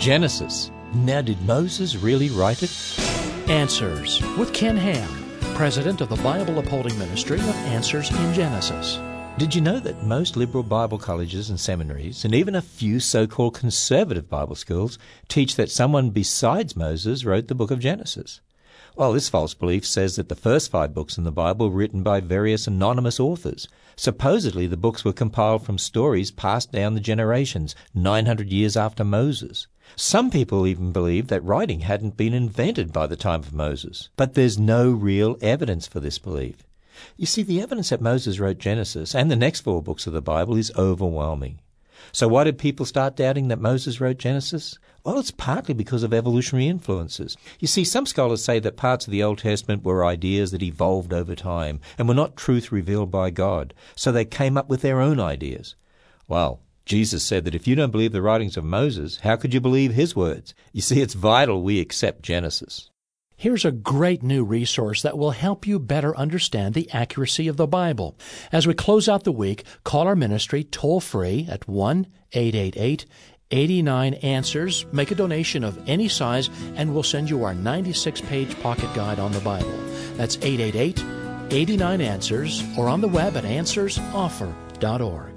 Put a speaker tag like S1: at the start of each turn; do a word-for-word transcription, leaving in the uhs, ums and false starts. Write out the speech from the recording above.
S1: Genesis. Now, did Moses really write it?
S2: Answers with Ken Ham, president of the Bible Upholding Ministry of Answers in Genesis.
S1: Did you know that most liberal Bible colleges and seminaries, and even a few so-called conservative Bible schools, teach that someone besides Moses wrote the book of Genesis? Well, this false belief says that the first five books in the Bible were written by various anonymous authors. Supposedly, the books were compiled from stories passed down the generations, nine hundred years after Moses. Some people even believe that writing hadn't been invented by the time of Moses. But there's no real evidence for this belief. You see, the evidence that Moses wrote Genesis and the next four books of the Bible is overwhelming. So why did people start doubting that Moses wrote Genesis? Well, it's partly because of evolutionary influences. You see, some scholars say that parts of the Old Testament were ideas that evolved over time and were not truth revealed by God, so they came up with their own ideas. Well, Jesus said that if you don't believe the writings of Moses, how could you believe his words? You see, it's vital we accept Genesis.
S2: Here's a great new resource that will help you better understand the accuracy of the Bible. As we close out the week, call our ministry toll-free at one eight eight eight, eight nine, answers. Make a donation of any size, and we'll send you our ninety-six page pocket guide on the Bible. That's eight eight eight, eight nine, answers, or on the web at answers offer dot org.